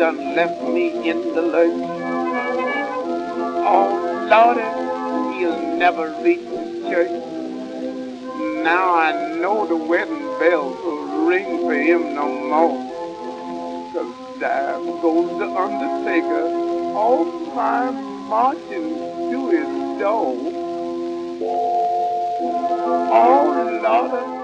done left me in the lurch. Oh, Lordy, he'll never reach the church. Now I know the wedding bells will ring for him no more. 'Cause there goes the undertaker, all my marching to his door. Oh, Lordy,